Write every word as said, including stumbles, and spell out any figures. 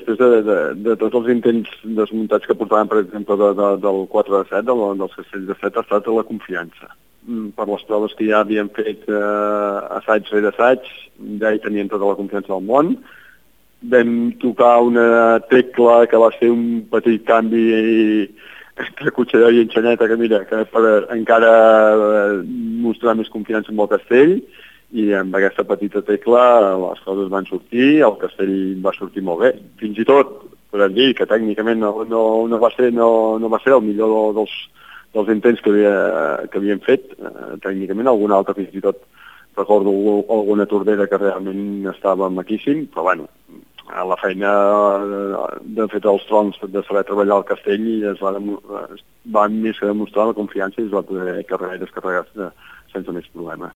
després de, de, de tots els intents desmuntats que portaven, per exemple, de, de, del quatre de set, del, dels castells de set, ha estat la confiança. Per les proves que ja havien fet eh, assaig rere assaig, ja hi tenien tota la confiança del món. Vam tocar una tecla que va ser un petit canvi entre Cotxeró i Enxaneta, que mira, que per encara mostrar més confiança amb el castell, i amb aquesta petita tecla les coses van sortir, el castell va sortir molt bé. Fins i tot, podem dir que tècnicament no, no, no, va, ser, no, no va ser el millor dels, dels intents que, havia, que havien fet, eh, tècnicament, algun altre fins i tot recordo alguna tordera que realment estava maquíssim, però bueno, la feina de fet els troncs de saber treballar al castell i es va, es va més que demostrar la confiança i es va poder carregar i descarregar sense més problema.